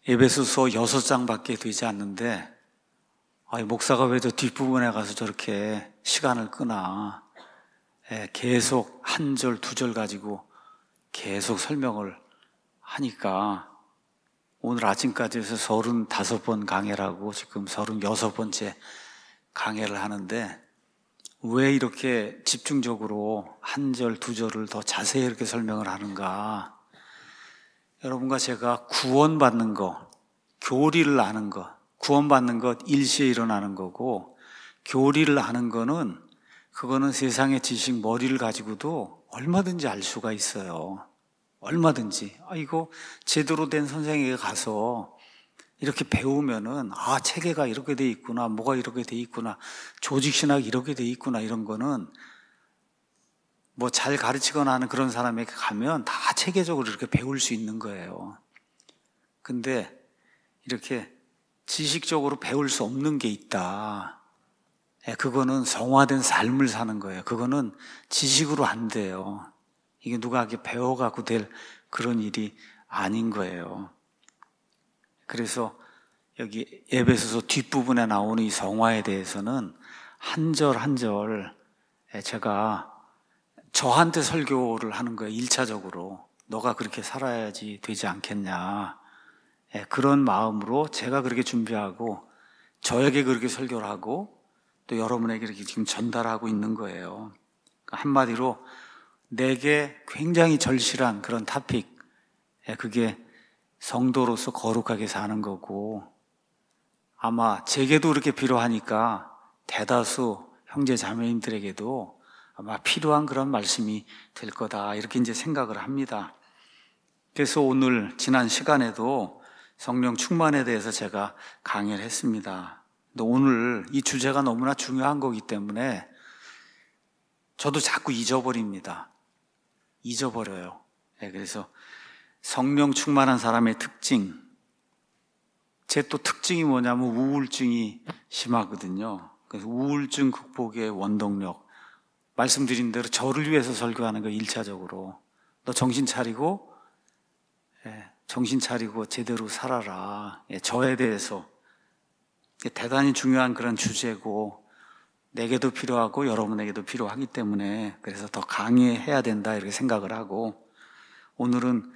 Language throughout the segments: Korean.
에베소서 6장밖에 되지 않는데 목사가 왜 저 뒷부분에 가서 저렇게 시간을 끄나. 계속 한 절, 두 절 가지고 계속 설명을 하니까 오늘 아침까지 해서 35번 강해라고 지금 36번째 강해를 하는데 왜 이렇게 집중적으로 한 절, 두 절을 더 자세히 이렇게 설명을 하는가. 여러분과 제가 구원받는 거, 교리를 아는 거, 구원받는 것 일시에 일어나는 거고, 교리를 아는 거는 그거는 세상의 지식, 머리를 가지고도 얼마든지 알 수가 있어요. 얼마든지. 이거 제대로 된 선생에게 가서 이렇게 배우면은 체계가 이렇게 돼 있구나, 뭐가 이렇게 돼 있구나, 조직신학이 이렇게 돼 있구나, 이런 거는 뭐 잘 가르치거나 하는 그런 사람에게 가면 다 체계적으로 이렇게 배울 수 있는 거예요. 근데 이렇게 지식적으로 배울 수 없는 게 있다. 그거는 성화된 삶을 사는 거예요. 그거는 지식으로 안 돼요. 이게 누가 이렇게 배워갖고 될 그런 일이 아닌 거예요. 그래서 여기 에베소서 뒷부분에 나오는 이 성화에 대해서는 한 절 한 절 제가 저한테 설교를 하는 거예요. 1차적으로. 너가 그렇게 살아야지 되지 않겠냐. 그런 마음으로 제가 그렇게 준비하고 저에게 그렇게 설교를 하고 또 여러분에게 이렇게 지금 전달하고 있는 거예요. 그러니까 한마디로 내게 굉장히 절실한 그런 토픽, 그게 성도로서 거룩하게 사는 거고, 아마 제게도 그렇게 필요하니까 대다수 형제 자매님들에게도 아마 필요한 그런 말씀이 될 거다, 이렇게 이제 생각을 합니다. 그래서 오늘 지난 시간에도 성령 충만에 대해서 제가 강의를 했습니다. 근데 오늘 이 주제가 너무나 중요한 거기 때문에 저도 자꾸 잊어버립니다. 잊어버려요. 그래서 성령 충만한 사람의 특징, 제 또 특징이 뭐냐면 우울증이 심하거든요. 그래서 우울증 극복의 원동력, 말씀드린 대로 저를 위해서 설교하는 거 1차적으로 너 정신 차리고 제대로 살아라. 저에 대해서 대단히 중요한 그런 주제고 내게도 필요하고 여러분에게도 필요하기 때문에 그래서 더 강의해야 된다, 이렇게 생각을 하고, 오늘은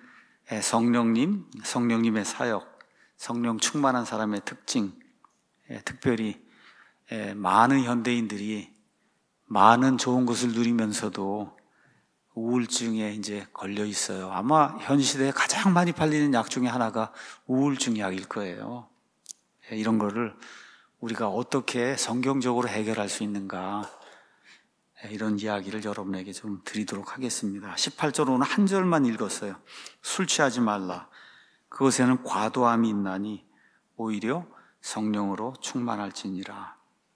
성령님의 사역, 성령 충만한 사람의 특징, 특별히 많은 현대인들이 많은 좋은 것을 누리면서도 우울증에 이제 걸려 있어요. 아마 현 시대에 가장 많이 팔리는 약 중에 하나가 우울증 약일 거예요. 이런 거를 우리가 어떻게 성경적으로 해결할 수 있는가, 이런 이야기를 여러분에게 좀 드리도록 하겠습니다. 18절 오늘 한 절만 읽었어요. 술 취하지 말라. 그것에는 과도함이 있나니 오히려 성령으로 충만할지니라.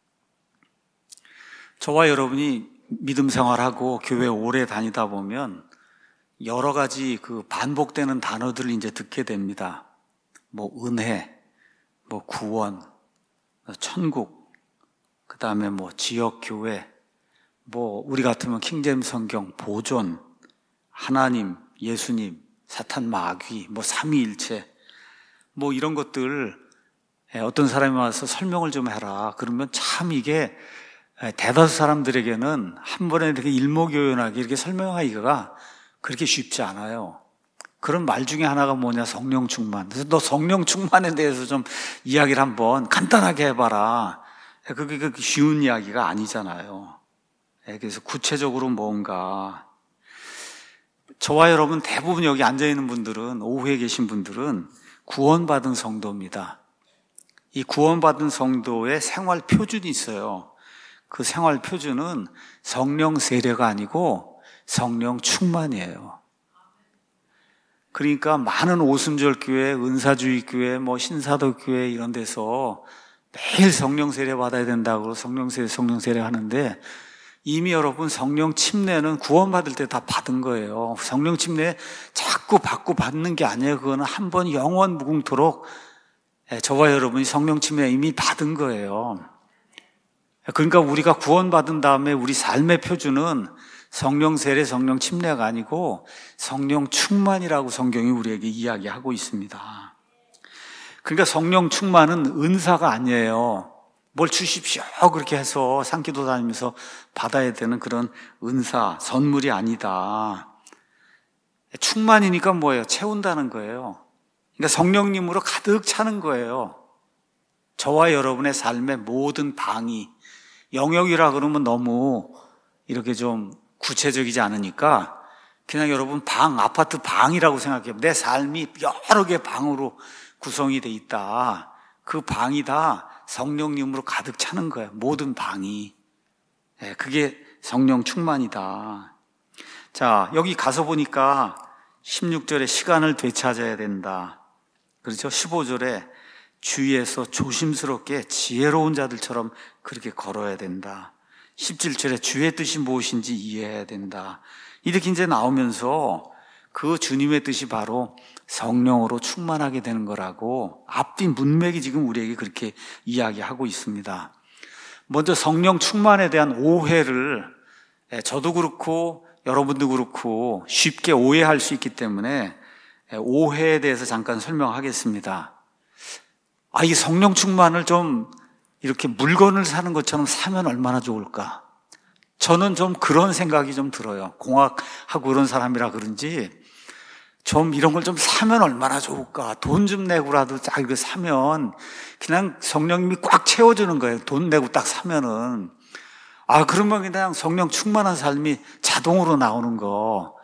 저와 여러분이 믿음 생활하고 교회 오래 다니다 보면 여러 가지 그 반복되는 단어들을 이제 듣게 됩니다. 뭐 은혜, 뭐 구원, 천국, 그 다음에 뭐 지역교회, 뭐 우리 같으면 킹제임스 성경, 보존, 하나님, 예수님, 사탄, 마귀, 뭐 삼위일체, 뭐 이런 것들 어떤 사람이 와서 설명을 좀 해라. 그러면 참 이게 대다수 사람들에게는 한 번에 이렇게 일목요연하게 이렇게 설명하기가 그렇게 쉽지 않아요. 그런 말 중에 하나가 뭐냐, 성령 충만. 그래서 너 성령 충만에 대해서 좀 이야기를 한번 간단하게 해봐라. 그게 그렇게 쉬운 이야기가 아니잖아요. 그래서 구체적으로 뭔가, 저와 여러분 대부분 여기 앉아있는 분들은, 오후에 계신 분들은 구원받은 성도입니다. 이 구원받은 성도의 생활 표준이 있어요. 그 생활 표준은 성령 세례가 아니고 성령 충만이에요. 그러니까 많은 오순절 교회, 은사주의 교회, 뭐 신사도 교회 이런 데서 매일 성령 세례 받아야 된다고 성령 세례 하는데, 이미 여러분 성령 침례는 구원받을 때 다 받은 거예요. 성령 침례 자꾸 받는 게 아니에요. 그거는 한 번 영원 무궁토록 저와 여러분이 성령 침례 이미 받은 거예요. 그러니까 우리가 구원받은 다음에 우리 삶의 표준은 성령 세례, 성령 침례가 아니고 성령 충만이라고 성경이 우리에게 이야기하고 있습니다. 그러니까 성령 충만은 은사가 아니에요. 뭘 주십시오 그렇게 해서 산기도 다니면서 받아야 되는 그런 은사, 선물이 아니다. 충만이니까 뭐예요? 채운다는 거예요. 그러니까 성령님으로 가득 차는 거예요. 저와 여러분의 삶의 모든 방이, 영역이라 그러면 너무 이렇게 좀 구체적이지 않으니까 그냥 여러분 방, 아파트 방이라고 생각해요. 내 삶이 여러 개의 방으로 구성이 돼 있다. 그 방이 다 성령님으로 가득 차는 거예요. 모든 방이. 그게 성령 충만이다. 자, 여기 가서 보니까 16절에 시간을 되찾아야 된다. 그렇죠? 15절에 주위에서 조심스럽게 지혜로운 자들처럼 그렇게 걸어야 된다. 17절에 주의 뜻이 무엇인지 이해해야 된다. 이렇게 이제 나오면서 그 주님의 뜻이 바로 성령으로 충만하게 되는 거라고 앞뒤 문맥이 지금 우리에게 그렇게 이야기하고 있습니다. 먼저 성령 충만에 대한 오해를 저도 그렇고 여러분도 그렇고 쉽게 오해할 수 있기 때문에 오해에 대해서 잠깐 설명하겠습니다. 이 성령 충만을 좀 이렇게 물건을 사는 것처럼 사면 얼마나 좋을까? 저는 좀 그런 생각이 좀 들어요. 공학하고 그런 사람이라 그런지 좀 이런 걸 좀 사면 얼마나 좋을까? 돈 좀 내고라도 딱 이거 사면 그냥 성령님이 꽉 채워주는 거예요. 돈 내고 딱 사면은. 그러면 그냥 성령 충만한 삶이 자동으로 나오는 거.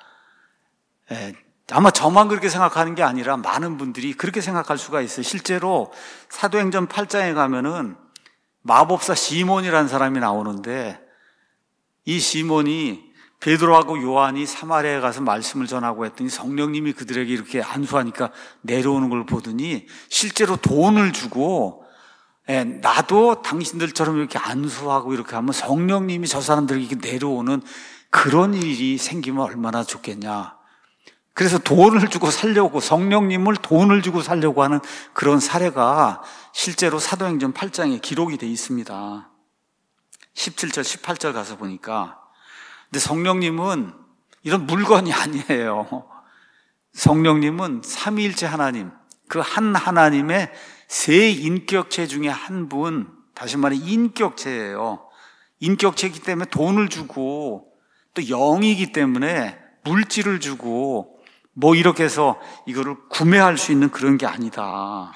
아마 저만 그렇게 생각하는 게 아니라 많은 분들이 그렇게 생각할 수가 있어요. 실제로 사도행전 8장에 가면은 마법사 시몬이라는 사람이 나오는데 이 시몬이 베드로하고 요한이 사마리아에 가서 말씀을 전하고 했더니 성령님이 그들에게 이렇게 안수하니까 내려오는 걸 보더니 실제로 돈을 주고 나도 당신들처럼 이렇게 안수하고 이렇게 하면 성령님이 저 사람들에게 이렇게 내려오는 그런 일이 생기면 얼마나 좋겠냐. 그래서 돈을 주고 살려고, 성령님을 돈을 주고 살려고 하는 그런 사례가 실제로 사도행전 8장에 기록이 되어 있습니다. 17절, 18절 가서 보니까. 근데 성령님은 이런 물건이 아니에요. 성령님은 삼위일체 하나님, 그 한 하나님의 세 인격체 중에 한 분, 다시 말해 인격체예요. 인격체이기 때문에 돈을 주고 또 영이기 때문에 물질을 주고 뭐 이렇게 해서 이거를 구매할 수 있는 그런 게 아니다.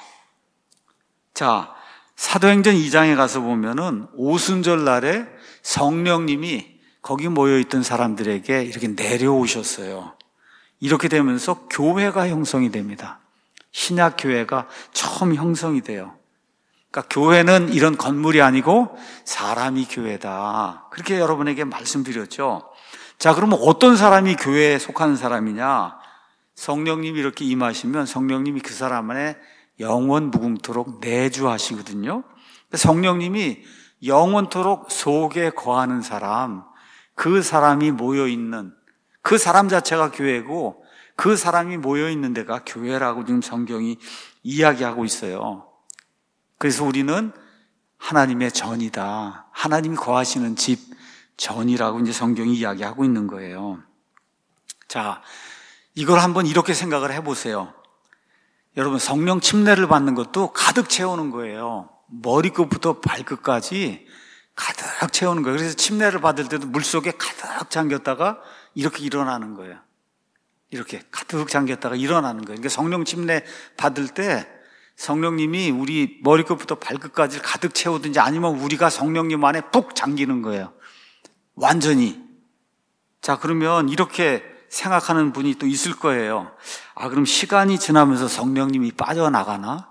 자, 사도행전 2장에 가서 보면은 오순절 날에 성령님이 거기 모여있던 사람들에게 이렇게 내려오셨어요. 이렇게 되면서 교회가 형성이 됩니다. 신약 교회가 처음 형성이 돼요. 그러니까 교회는 이런 건물이 아니고 사람이 교회다. 그렇게 여러분에게 말씀드렸죠. 자, 그러면 어떤 사람이 교회에 속하는 사람이냐? 성령님이 이렇게 임하시면 성령님이 그 사람 안에 영원 무궁토록 내주하시거든요. 성령님이 영원토록 속에 거하는 사람, 그 사람이 모여있는, 그 사람 자체가 교회고 그 사람이 모여있는 데가 교회라고 지금 성경이 이야기하고 있어요. 그래서 우리는 하나님의 전이다. 하나님이 거하시는 집, 전이라고 이제 성경이 이야기하고 있는 거예요. 자, 이걸 한번 이렇게 생각을 해보세요. 여러분, 성령 침례를 받는 것도 가득 채우는 거예요. 머리끝부터 발끝까지 가득 채우는 거예요. 그래서 침례를 받을 때도 물속에 가득 잠겼다가 이렇게 일어나는 거예요. 이렇게 가득 잠겼다가 일어나는 거예요. 그러니까 성령 침례 받을 때 성령님이 우리 머리끝부터 발끝까지 가득 채우든지 아니면 우리가 성령님 안에 푹 잠기는 거예요. 완전히. 자, 그러면 이렇게 생각하는 분이 또 있을 거예요. 그럼 시간이 지나면서 성령님이 빠져나가나?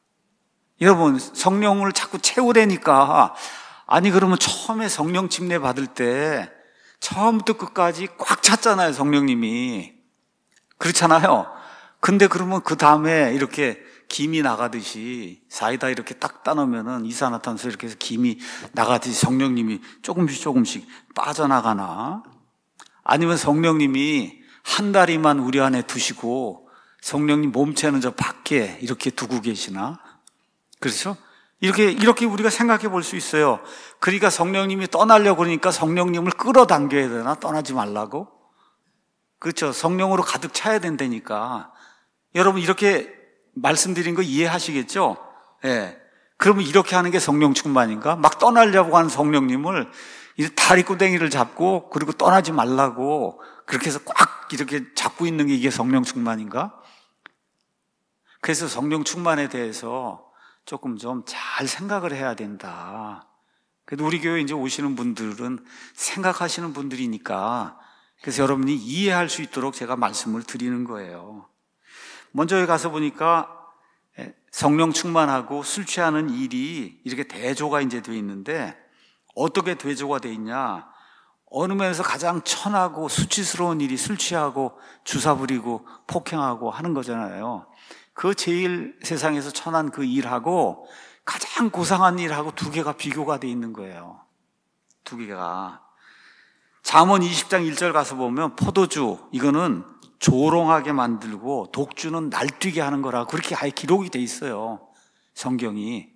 여러분, 성령을 자꾸 채우라니까. 그러면 처음에 성령 침례 받을 때 처음부터 끝까지 꽉 찼잖아요, 성령님이. 그렇잖아요. 근데 그러면 그 다음에 이렇게 김이 나가듯이 사이다 이렇게 딱 따놓으면은 이산화탄소 이렇게 해서 김이 나가듯이 성령님이 조금씩 빠져나가나? 아니면 성령님이 한 다리만 우리 안에 두시고 성령님 몸체는 저 밖에 이렇게 두고 계시나? 그렇죠? 이렇게 우리가 생각해 볼 수 있어요. 그러니까 성령님이 떠나려고 그러니까 성령님을 끌어당겨야 되나? 떠나지 말라고? 그렇죠? 성령으로 가득 차야 된다니까. 여러분, 이렇게 말씀드린 거 이해하시겠죠? 예. 그러면 이렇게 하는 게 성령 충만인가? 막 떠나려고 하는 성령님을 이제 다리꾸댕이를 잡고 그리고 떠나지 말라고 그렇게 해서 꽉 이렇게 잡고 있는 게 이게 성령 충만인가? 그래서 성령 충만에 대해서 조금 좀 잘 생각을 해야 된다. 그래도 우리 교회 이제 오시는 분들은 생각하시는 분들이니까 그래서 여러분이 이해할 수 있도록 제가 말씀을 드리는 거예요. 먼저 여기 가서 보니까 성령 충만하고 술 취하는 일이 이렇게 대조가 이제 되어 있는데 어떻게 대조가 되어 있냐? 어느 면에서 가장 천하고 수치스러운 일이 술 취하고 주사 부리고 폭행하고 하는 거잖아요. 그 제일 세상에서 천한 그 일하고 가장 고상한 일하고 두 개가 비교가 되어 있는 거예요. 두 개가. 잠언 20장 1절 가서 보면 포도주 이거는 조롱하게 만들고 독주는 날뛰게 하는 거라고 그렇게 아예 기록이 돼 있어요. 성경이.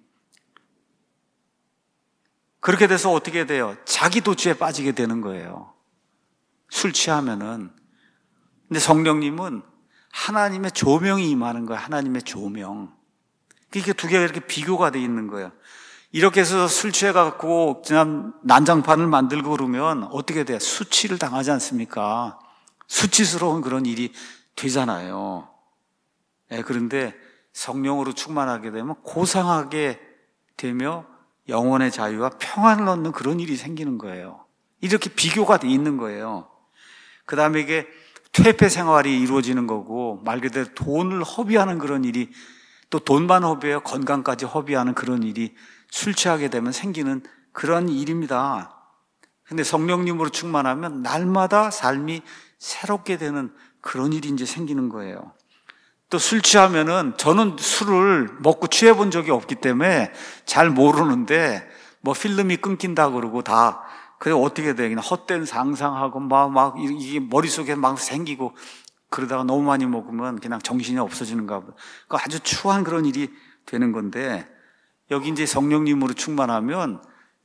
그렇게 돼서 어떻게 돼요? 자기 도취에 빠지게 되는 거예요. 술 취하면은. 근데 성령님은 하나님의 조명이 임하는 거예요. 하나님의 조명. 이게 두 개가 이렇게 비교가 돼 있는 거예요. 이렇게 해서 술 취해갖고 그냥 난장판을 만들고 그러면 어떻게 돼요? 수치를 당하지 않습니까? 수치스러운 그런 일이 되잖아요. 네, 그런데 성령으로 충만하게 되면 고상하게 되며 영혼의 자유와 평안을 얻는 그런 일이 생기는 거예요. 이렇게 비교가 돼 있는 거예요. 그 다음에 이게 퇴폐 생활이 이루어지는 거고 말 그대로 돈을 허비하는 그런 일이 또 돈만 허비해요. 건강까지 허비하는 그런 일이 술 취하게 되면 생기는 그런 일입니다. 근데 성령님으로 충만하면 날마다 삶이 새롭게 되는 그런 일이 이제 생기는 거예요. 또 술 취하면은 저는 술을 먹고 취해 본 적이 없기 때문에 잘 모르는데 뭐 필름이 끊긴다 그러고 다 그래 어떻게 돼? 그냥 헛된 상상하고 막 이게 머릿속에 막 생기고 그러다가 너무 많이 먹으면 그냥 정신이 없어지는가 봐. 그러니까 아주 추한 그런 일이 되는 건데 여기 이제 성령님으로 충만하면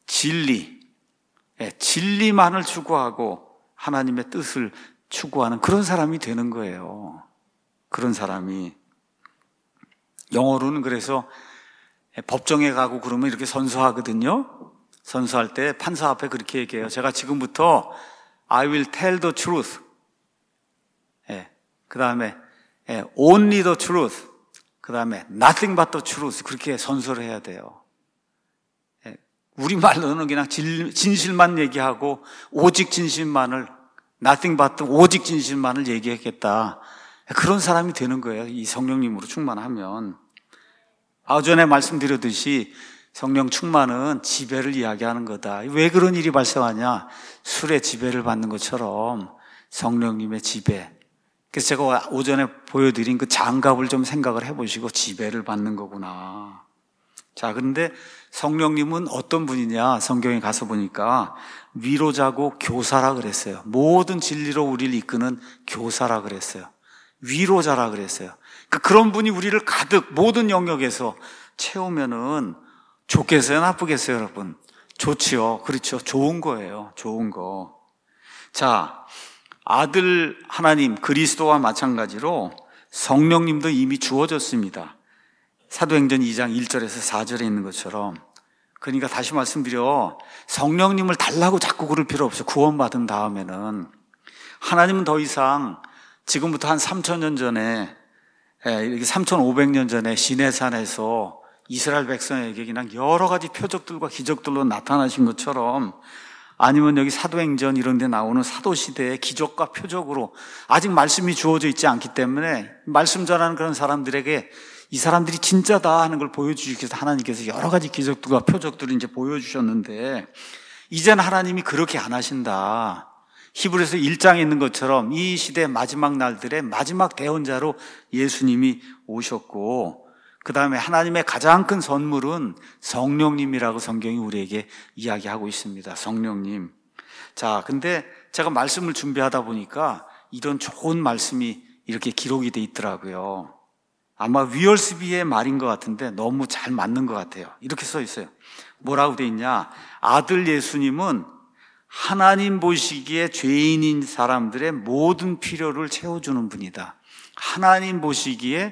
진리만을 추구하고 하나님의 뜻을 추구하는 그런 사람이 되는 거예요. 그런 사람이. 영어로는 그래서 법정에 가고 그러면 이렇게 선서하거든요. 선서할 때 판사 앞에 그렇게 얘기해요. 제가 지금부터 I will tell the truth. 그 다음에 only the truth. 그 다음에 nothing but the truth. 그렇게 선서를 해야 돼요. 우리말로는 그냥 진실만 얘기하고 오직 진실만을 nothing but 오직 진실만을 얘기하겠다. 그런 사람이 되는 거예요. 이 성령님으로 충만하면. 전에 말씀드렸듯이 성령 충만은 지배를 이야기하는 거다. 왜 그런 일이 발생하냐? 술의 지배를 받는 것처럼 성령님의 지배. 그래서 제가 오전에 보여드린 그 장갑을 좀 생각을 해보시고 지배를 받는 거구나. 자, 그런데 성령님은 어떤 분이냐? 성경에 가서 보니까 위로자고 교사라 그랬어요. 모든 진리로 우리를 이끄는 교사라 그랬어요. 위로자라 그랬어요. 그러니까 그런 분이 우리를 가득 모든 영역에서 채우면은 좋겠어요? 나쁘겠어요, 여러분? 좋지요. 그렇죠. 좋은 거예요. 좋은 거. 자, 아들 하나님 그리스도와 마찬가지로 성령님도 이미 주어졌습니다. 사도행전 2장 1절에서 4절에 있는 것처럼. 그러니까 다시 말씀드려 성령님을 달라고 자꾸 그럴 필요 없어요. 구원받은 다음에는. 하나님은 더 이상 지금부터 한 3,000년 전에 이렇게 3,500년 전에 시내산에서 이스라엘 백성에게 그냥 여러 가지 표적들과 기적들로 나타나신 것처럼 아니면 여기 사도행전 이런 데 나오는 사도시대의 기적과 표적으로 아직 말씀이 주어져 있지 않기 때문에 말씀 전하는 그런 사람들에게 이 사람들이 진짜다 하는 걸 보여주시기 위해서 하나님께서 여러 가지 기적들과 표적들을 이제 보여주셨는데 이제는 하나님이 그렇게 안 하신다. 히브리서 1장에 있는 것처럼 이 시대의 마지막 날들의 마지막 대언자로 예수님이 오셨고 그 다음에 하나님의 가장 큰 선물은 성령님이라고 성경이 우리에게 이야기하고 있습니다. 성령님. 자, 근데 제가 말씀을 준비하다 보니까 이런 좋은 말씀이 이렇게 기록이 돼 있더라고요. 아마 위얼스비의 말인 것 같은데 너무 잘 맞는 것 같아요. 이렇게 써 있어요. 뭐라고 돼 있냐? 아들 예수님은 하나님 보시기에 죄인인 사람들의 모든 필요를 채워주는 분이다. 하나님 보시기에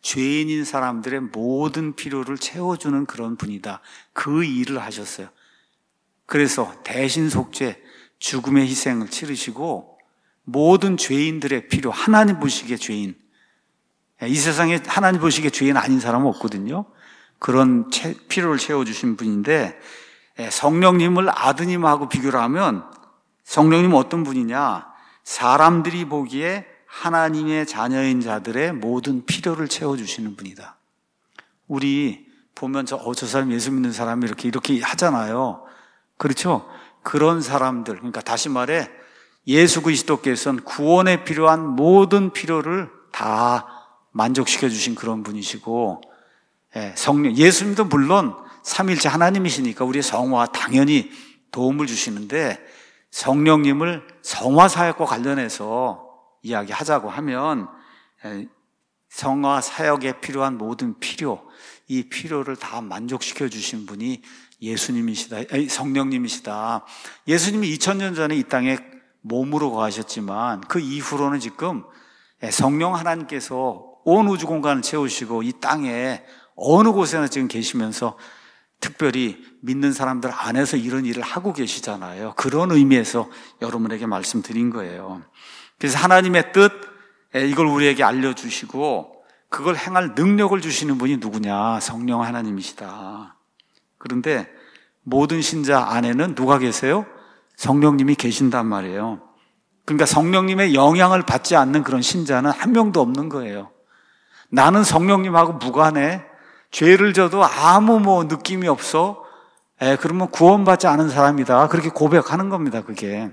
죄인인 사람들의 모든 필요를 채워주는 그런 분이다. 그 일을 하셨어요. 그래서 대신 속죄, 죽음의 희생을 치르시고 모든 죄인들의 필요, 하나님 보시기에 죄인, 이 세상에 하나님 보시기에 죄인 아닌 사람은 없거든요. 그런 필요를 채워주신 분인데, 성령님을 아드님하고 비교를 하면 성령님은 어떤 분이냐? 사람들이 보기에 하나님의 자녀인 자들의 모든 필요를 채워주시는 분이다. 우리 보면 저 사람 예수 믿는 사람이 이렇게 하잖아요. 그렇죠? 그런 사람들, 그러니까 다시 말해 예수 그리스도께서는 구원에 필요한 모든 필요를 다 만족시켜 주신 그런 분이시고, 성령, 예수님도 물론 삼위일체 하나님이시니까 우리의 성화 당연히 도움을 주시는데, 성령님을 성화 사역과 관련해서 이야기하자고 하면 성화 사역에 필요한 모든 필요, 이 필요를 다 만족시켜 주신 분이 예수님이시다, 성령님이시다. 예수님이 2000년 전에 이 땅에 몸으로 거하셨지만 그 이후로는 지금 성령 하나님께서 온 우주 공간을 채우시고 이 땅에 어느 곳에나 지금 계시면서 특별히 믿는 사람들 안에서 이런 일을 하고 계시잖아요. 그런 의미에서 여러분에게 말씀드린 거예요. 그래서 하나님의 뜻, 이걸 우리에게 알려주시고 그걸 행할 능력을 주시는 분이 누구냐? 성령 하나님이시다. 그런데 모든 신자 안에는 누가 계세요? 성령님이 계신단 말이에요. 그러니까 성령님의 영향을 받지 않는 그런 신자는 한 명도 없는 거예요. 나는 성령님하고 무관해. 죄를 져도 아무 느낌이 없어. 그러면 구원받지 않은 사람이다. 그렇게 고백하는 겁니다, 그게.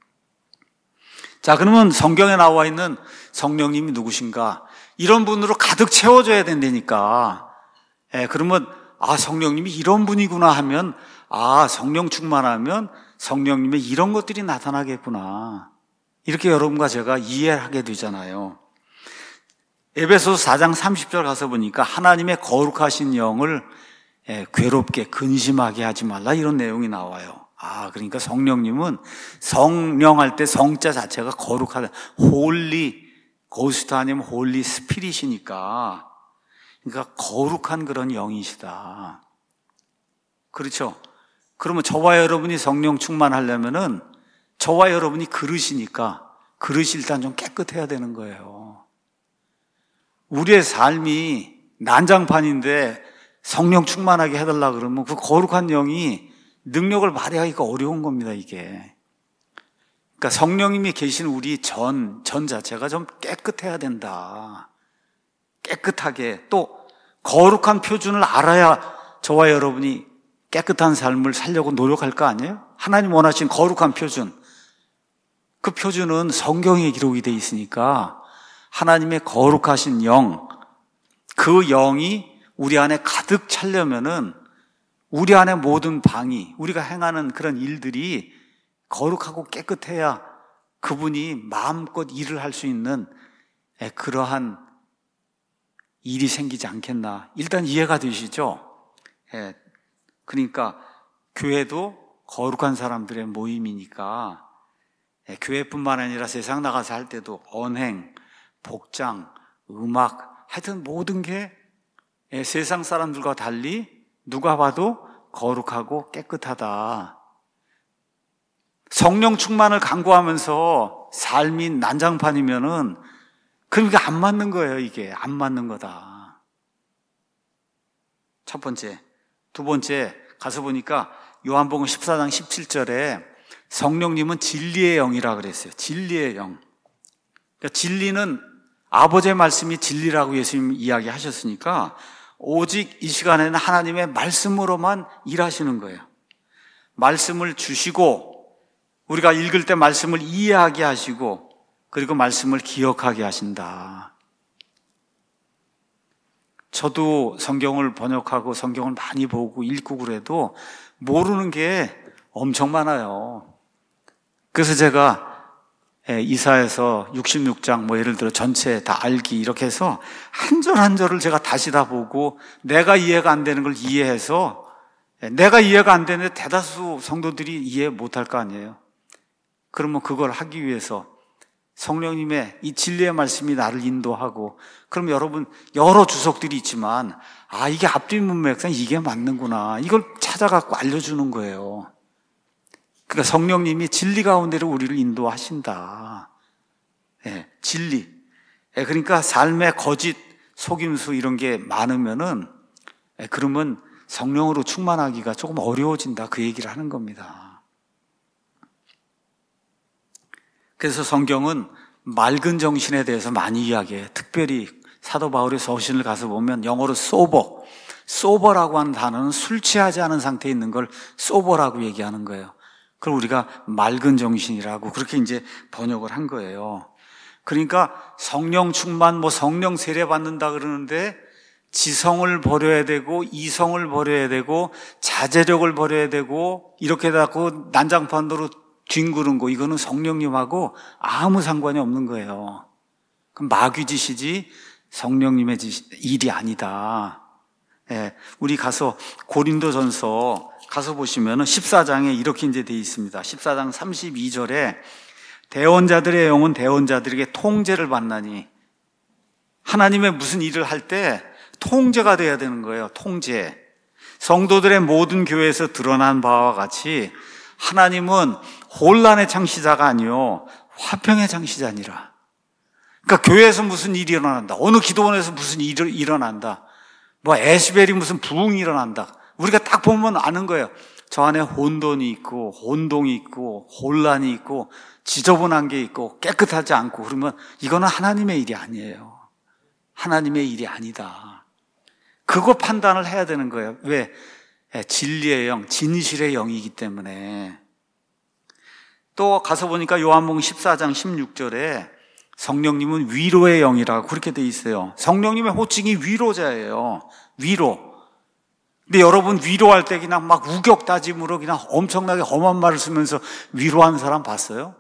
자, 그러면 성경에 나와 있는 성령님이 누구신가? 이런 분으로 가득 채워져야 된다니까. 그러면 성령님이 이런 분이구나 하면 성령 충만하면 성령님의 이런 것들이 나타나겠구나. 이렇게 여러분과 제가 이해하게 되잖아요. 에베소서 4장 30절 가서 보니까 하나님의 거룩하신 영을 괴롭게 근심하게 하지 말라, 이런 내용이 나와요. 그러니까 성령님은 성령할 때 성자 자체가 거룩하다. 홀리 고스트 아니면 홀리 스피릿이니까, 그러니까 거룩한 그런 영이시다. 그렇죠? 그러면 저와 여러분이 성령 충만하려면은 저와 여러분이 그릇이니까 그릇이 일단 좀 깨끗해야 되는 거예요. 우리의 삶이 난장판인데 성령 충만하게 해달라 그러면 그 거룩한 영이 능력을 발휘하기가 어려운 겁니다, 이게. 그러니까 성령님이 계신 우리 전 자체가 좀 깨끗해야 된다. 깨끗하게, 또 거룩한 표준을 알아야 저와 여러분이 깨끗한 삶을 살려고 노력할 거 아니에요? 하나님 원하신 거룩한 표준. 그 표준은 성경에 기록이 되어 있으니까 하나님의 거룩하신 영, 그 영이 우리 안에 가득 차려면은 우리 안에 모든 방이, 우리가 행하는 그런 일들이 거룩하고 깨끗해야 그분이 마음껏 일을 할 수 있는 그러한 일이 생기지 않겠나. 일단 이해가 되시죠? 그러니까 교회도 거룩한 사람들의 모임이니까 교회뿐만 아니라 세상 나가서 할 때도 언행, 복장, 음악, 하여튼 모든 게 세상 사람들과 달리 누가 봐도 거룩하고 깨끗하다. 성령 충만을 강구하면서 삶이 난장판이면은 그러니까 안 맞는 거예요, 이게. 안 맞는 거다. 첫 번째. 두 번째, 가서 보니까 요한복음 14장 17절에 성령님은 진리의 영이라 그랬어요. 진리의 영. 그러니까 진리는 아버지의 말씀이 진리라고 예수님이 이야기하셨으니까 오직 이 시간에는 하나님의 말씀으로만 일하시는 거예요. 말씀을 주시고 우리가 읽을 때 말씀을 이해하게 하시고 그리고 말씀을 기억하게 하신다. 저도 성경을 번역하고 성경을 많이 보고 읽고 그래도 모르는 게 엄청 많아요. 그래서 제가 이사야서 66장 예를 들어 전체 다 알기 이렇게 해서 한 절 한 절을 제가 다시 다 보고 내가 이해가 안 되는 걸 이해해서 내가 이해가 안 되는데 대다수 성도들이 이해 못할 거 아니에요. 그러면 그걸 하기 위해서 성령님의 이 진리의 말씀이 나를 인도하고, 그럼 여러분 여러 주석들이 있지만 이게 앞뒤 문맥상 이게 맞는구나, 이걸 찾아갖고 알려주는 거예요. 그러니까 성령님이 진리 가운데로 우리를 인도하신다. 진리. 그러니까 삶의 거짓, 속임수 이런 게 많으면은 그러면 성령으로 충만하기가 조금 어려워진다, 그 얘기를 하는 겁니다. 그래서 성경은 맑은 정신에 대해서 많이 이야기해요. 특별히 사도 바울의 서신을 가서 보면 영어로 소버라고 하는 단어는 술 취하지 않은 상태에 있는 걸 소버라고 얘기하는 거예요. 그걸 우리가 맑은 정신이라고 그렇게 이제 번역을 한 거예요. 그러니까 성령 충만, 성령 세례 받는다 그러는데 지성을 버려야 되고 이성을 버려야 되고 자제력을 버려야 되고 이렇게 해갖고 난장판으로 뒹구는 거, 이거는 성령님하고 아무 상관이 없는 거예요. 그럼 마귀 짓이지 성령님의 일이 아니다. 우리 가서 고린도전서 가서 보시면은 14장에 이렇게 이제 되어 있습니다. 14장 32절에 대언자들의 영은 대언자들에게 통제를 받나니, 하나님의 무슨 일을 할 때 통제가 돼야 되는 거예요. 통제. 성도들의 모든 교회에서 드러난 바와 같이 하나님은 혼란의 창시자가 아니요 화평의 창시자니라. 그러니까 교회에서 무슨 일이 일어난다, 어느 기도원에서 무슨 일이 일어난다, 에스벨이 무슨 부흥이 일어난다, 우리가 딱 보면 아는 거예요. 저 안에 혼돈이 있고 혼동이 있고 혼란이 있고 지저분한 게 있고 깨끗하지 않고, 그러면 이거는 하나님의 일이 아니에요. 하나님의 일이 아니다. 그거 판단을 해야 되는 거예요. 왜? 진리의 영, 진실의 영이기 때문에. 또 가서 보니까 요한복음 14장 16절에 성령님은 위로의 영이라고 그렇게 돼 있어요. 성령님의 호칭이 위로자예요. 위로. 근데 여러분 위로할 때 그냥 막 우격다짐으로 그냥 엄청나게 험한 말을 쓰면서 위로하는 사람 봤어요?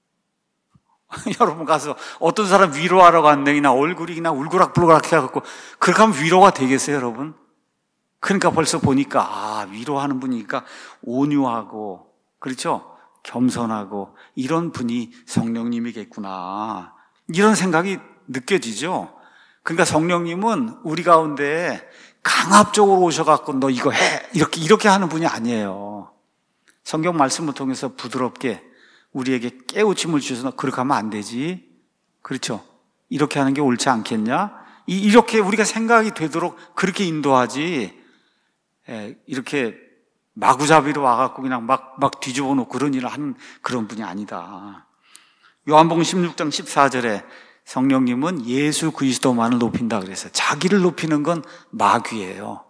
여러분 가서 어떤 사람 위로하러 갔는데 그냥 얼굴이 그냥 울그락불그락 해갖고 그렇게 하면 위로가 되겠어요, 여러분? 그러니까 벌써 보니까 위로하는 분이니까 온유하고, 그렇죠? 겸손하고 이런 분이 성령님이겠구나, 이런 생각이 느껴지죠. 그러니까 성령님은 우리 가운데 강압적으로 오셔갖고 너 이거 해, 이렇게 하는 분이 아니에요. 성경 말씀을 통해서 부드럽게 우리에게 깨우침을 주셔서 그렇게 하면 안 되지, 그렇죠? 이렇게 하는 게 옳지 않겠냐, 이렇게 우리가 생각이 되도록 그렇게 인도하지, 이렇게 마구잡이로 와갖고 그냥 막 뒤집어 놓고 그런 일을 하는 그런 분이 아니다. 요한복음 16장 14절에 성령님은 예수 그리스도만을 높인다 그랬어요. 자기를 높이는 건 마귀예요.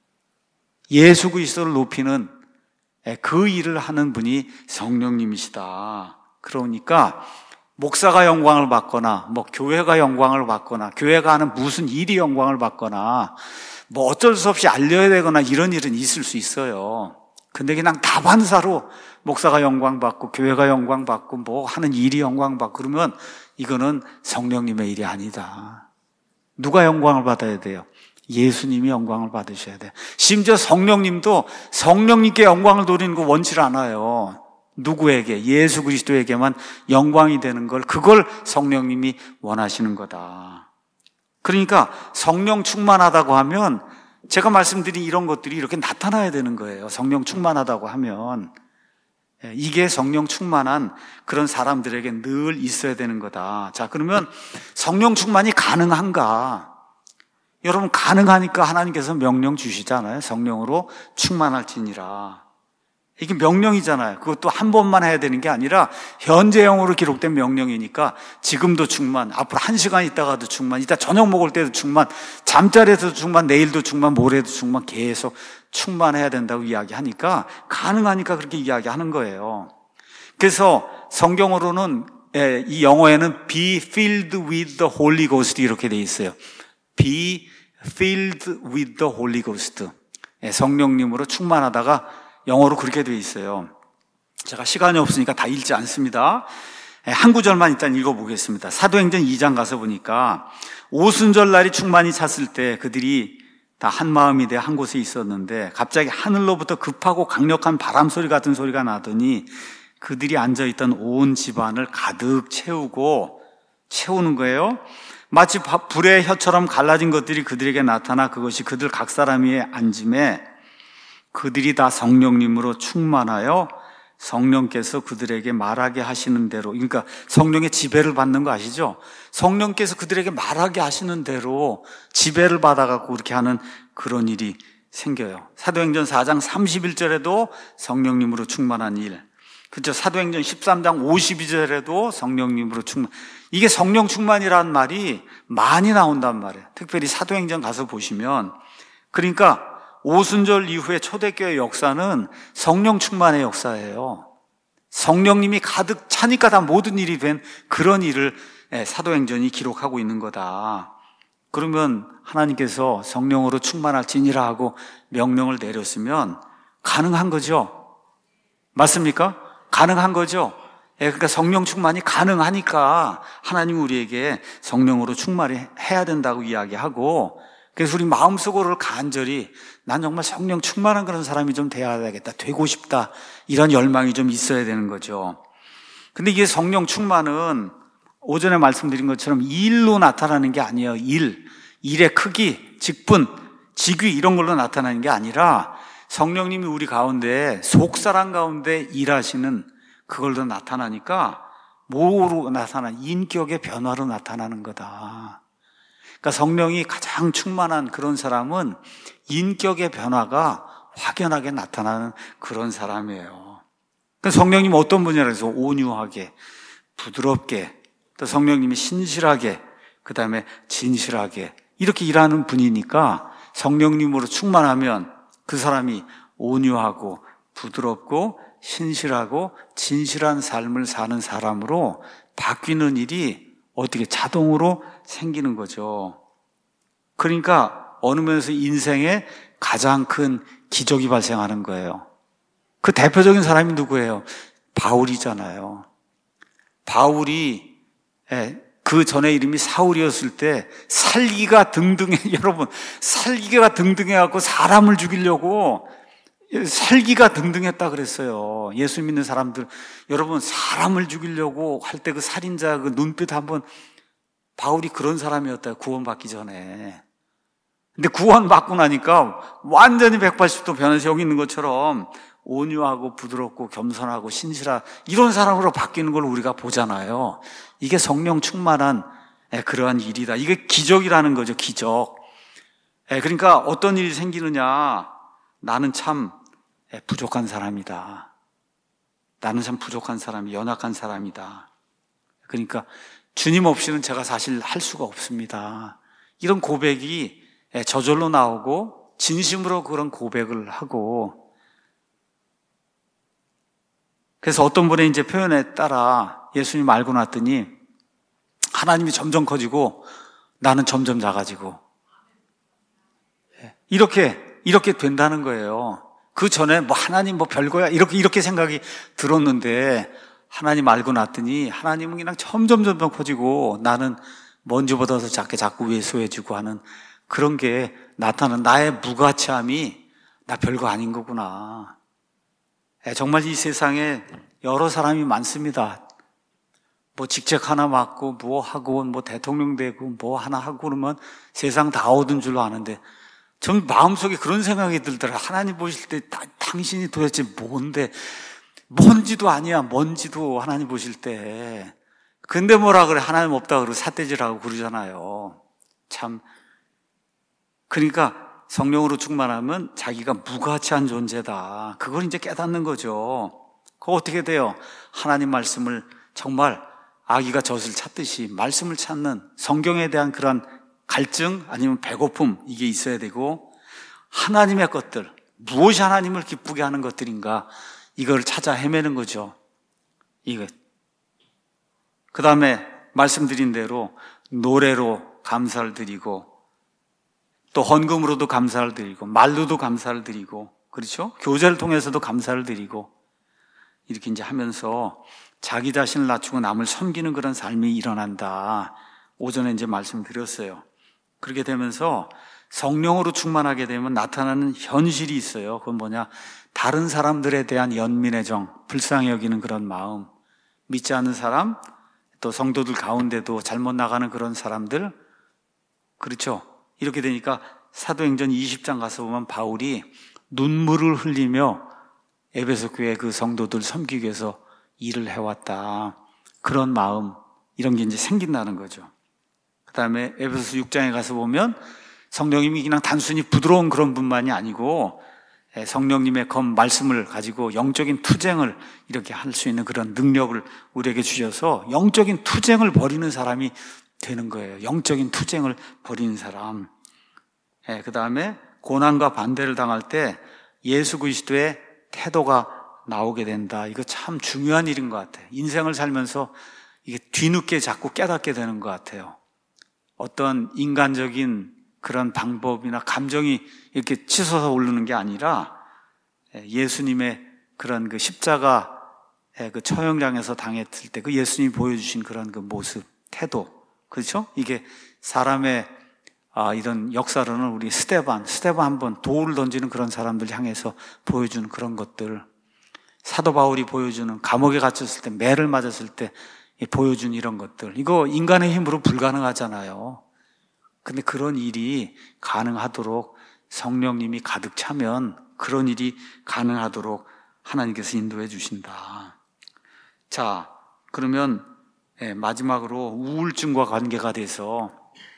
예수 그리스도를 높이는 그 일을 하는 분이 성령님이시다. 그러니까 목사가 영광을 받거나 교회가 영광을 받거나 교회가 하는 무슨 일이 영광을 받거나 어쩔 수 없이 알려야 되거나 이런 일은 있을 수 있어요. 근데 그냥 다반사로 목사가 영광 받고 교회가 영광 받고 하는 일이 영광 받고 그러면 이거는 성령님의 일이 아니다. 누가 영광을 받아야 돼요? 예수님이 영광을 받으셔야 돼요. 심지어 성령님도 성령님께 영광을 돌리는 거 원치를 않아요. 누구에게? 예수 그리스도에게만 영광이 되는 걸, 그걸 성령님이 원하시는 거다. 그러니까 성령 충만하다고 하면 제가 말씀드린 이런 것들이 이렇게 나타나야 되는 거예요. 성령 충만하다고 하면 이게 성령 충만한 그런 사람들에게 늘 있어야 되는 거다. 자, 그러면 성령 충만이 가능한가? 여러분, 가능하니까 하나님께서 명령 주시잖아요. 성령으로 충만할지니라. 이게 명령이잖아요. 그것도 한 번만 해야 되는 게 아니라 현재형으로 기록된 명령이니까 지금도 충만, 앞으로 1시간 있다가도 충만, 이따 저녁 먹을 때도 충만, 잠자리에서도 충만, 내일도 충만, 모레도 충만, 계속 충만해야 된다고 이야기하니까 가능하니까 그렇게 이야기하는 거예요. 그래서 성경으로는 이 영어에는 be filled with the Holy Ghost 이렇게 돼 있어요. be filled with the Holy Ghost. 성령님으로 충만하다가 영어로 그렇게 되어 있어요. 제가 시간이 없으니까 다 읽지 않습니다. 한 구절만 일단 읽어보겠습니다. 사도행전 2장 가서 보니까 오순절 날이 충만히 찼을 때 그들이 다 한 마음이 돼 한 곳에 있었는데 갑자기 하늘로부터 급하고 강력한 바람 소리 같은 소리가 나더니 그들이 앉아있던 온 집안을 가득 채우는 거예요. 마치 불의 혀처럼 갈라진 것들이 그들에게 나타나 그것이 그들 각 사람 위에 앉음에 그들이 다 성령님으로 충만하여 성령께서 그들에게 말하게 하시는 대로, 그러니까 성령의 지배를 받는 거 아시죠? 성령께서 그들에게 말하게 하시는 대로 지배를 받아갖고 그렇게 하는 그런 일이 생겨요. 사도행전 4장 31절에도 성령님으로 충만한 일, 그렇죠? 사도행전 13장 52절에도 성령님으로 충만. 이게 성령 충만이라는 말이 많이 나온단 말이에요. 특별히 사도행전 가서 보시면. 그러니까 오순절 이후에 초대교회 역사는 성령 충만의 역사예요. 성령님이 가득 차니까 다 모든 일이 된 그런 일을 사도행전이 기록하고 있는 거다. 그러면 하나님께서 성령으로 충만할지니라 하고 명령을 내렸으면 가능한 거죠. 맞습니까? 가능한 거죠. 그러니까 성령 충만이 가능하니까 하나님 우리에게 성령으로 충만해야 된다고 이야기하고, 그래서 우리 마음속으로 간절히 난 정말 성령 충만한 그런 사람이 좀 돼야 되겠다, 되고 싶다, 이런 열망이 좀 있어야 되는 거죠. 근데 이게 성령 충만은 오전에 말씀드린 것처럼 일로 나타나는 게 아니에요. 일의 크기, 직분, 직위 이런 걸로 나타나는 게 아니라 성령님이 우리 가운데, 속사람 가운데 일하시는 그걸로 나타나니까 뭐로 나타나? 인격의 변화로 나타나는 거다. 그러니까 성령이 가장 충만한 그런 사람은 인격의 변화가 확연하게 나타나는 그런 사람이에요. 그러니까 성령님 어떤 분이라 해서 온유하게, 부드럽게, 또 성령님이 신실하게, 그 다음에 진실하게 이렇게 일하는 분이니까 성령님으로 충만하면 그 사람이 온유하고 부드럽고 신실하고 진실한 삶을 사는 사람으로 바뀌는 일이 어떻게 자동으로 생기는 거죠. 그러니까 어느 면에서 인생에 가장 큰 기적이 발생하는 거예요. 그 대표적인 사람이 누구예요? 바울이잖아요. 바울이 그 전에 이름이 사울이었을 때 살기가 등등해. 여러분, 살기가 등등해갖고 사람을 죽이려고 살기가 등등했다 그랬어요. 예수 믿는 사람들, 여러분, 사람을 죽이려고 할 때 그 살인자 그 눈빛 한번, 바울이 그런 사람이었다, 구원받기 전에. 근데 구원받고 나니까 완전히 180도 변해서 여기 있는 것처럼 온유하고 부드럽고 겸손하고 신실한 이런 사람으로 바뀌는 걸 우리가 보잖아요. 이게 성령 충만한 그러한 일이다. 이게 기적이라는 거죠, 기적. 그러니까 어떤 일이 생기느냐, 나는 참 부족한 사람이다. 나는 참 부족한 사람이, 연약한 사람이다. 그러니까 주님 없이는 제가 사실 할 수가 없습니다. 이런 고백이 저절로 나오고 진심으로 그런 고백을 하고, 그래서 어떤 분의 이제 표현에 따라 예수님 알고 났더니 하나님이 점점 커지고 나는 점점 작아지고 이렇게 된다는 거예요. 그 전에 뭐 하나님 뭐 별거야 이렇게 생각이 들었는데 하나님 알고 났더니 하나님은 그냥 점점 커지고 나는 먼지보다 더 작게 자꾸 왜소해지고 하는 그런 게 나타나는 나의 무가치함이 나 별거 아닌 거구나. 정말 이 세상에 여러 사람이 많습니다. 뭐 직책 하나 맡고 뭐 하고 뭐 대통령 되고 뭐 하나 하고 그러면 세상 다 얻은 줄로 아는데 전 마음속에 그런 생각이 들더라. 하나님 보실 때 당신이 도대체 뭔데, 먼지도 아니야, 먼지도 하나님 보실 때. 근데 뭐라 그래, 하나님 없다 그러고 삿대질하고 그러잖아요. 참. 그러니까 성령으로 충만하면 자기가 무가치한 존재다. 그걸 이제 깨닫는 거죠. 그거 어떻게 돼요? 하나님 말씀을 정말 아기가 젖을 찾듯이 말씀을 찾는, 성경에 대한 그런 갈증 아니면 배고픔, 이게 있어야 되고, 하나님의 것들, 무엇이 하나님을 기쁘게 하는 것들인가, 이걸 찾아 헤매는 거죠. 이것. 그 다음에 말씀드린 대로 노래로 감사를 드리고, 또 헌금으로도 감사를 드리고, 말로도 감사를 드리고, 그렇죠? 교제를 통해서도 감사를 드리고, 이렇게 이제 하면서 자기 자신을 낮추고 남을 섬기는 그런 삶이 일어난다. 오전에 이제 말씀드렸어요. 그렇게 되면서 성령으로 충만하게 되면 나타나는 현실이 있어요. 그건 뭐냐? 다른 사람들에 대한 연민의 정, 불쌍히 여기는 그런 마음, 믿지 않는 사람, 또 성도들 가운데도 잘못 나가는 그런 사람들, 그렇죠? 이렇게 되니까 사도행전 20장 가서 보면 바울이 눈물을 흘리며 에베소 교회 그 성도들 섬기기 위해서 일을 해왔다. 그런 마음, 이런 게 이제 생긴다는 거죠. 그 다음에 에베소서 6장에 가서 보면 성령님이 그냥 단순히 부드러운 그런 분만이 아니고 성령님의 검 말씀을 가지고 영적인 투쟁을 이렇게 할 수 있는 그런 능력을 우리에게 주셔서 영적인 투쟁을 벌이는 사람이 되는 거예요. 영적인 투쟁을 벌이는 사람. 그 다음에 고난과 반대를 당할 때 예수 그리스도의 태도가 나오게 된다. 이거 참 중요한 일인 것 같아요. 인생을 살면서 이게 뒤늦게 자꾸 깨닫게 되는 것 같아요. 어떤 인간적인 그런 방법이나 감정이 이렇게 치솟아 오르는 게 아니라 예수님의 그런 그 십자가 그 처형장에서 당했을 때 그 예수님이 보여주신 그런 그 모습, 태도, 그렇죠? 이게 사람의 이런 역사로는 우리 스데반 한번 돌을 던지는 그런 사람들 향해서 보여주는 그런 것들, 사도 바울이 보여주는 감옥에 갇혔을 때 매를 맞았을 때 보여준 이런 것들, 이거 인간의 힘으로 불가능하잖아요. 근데 그런 일이 가능하도록 성령님이 가득 차면 그런 일이 가능하도록 하나님께서 인도해 주신다. 자, 그러면 마지막으로 우울증과 관계가 돼서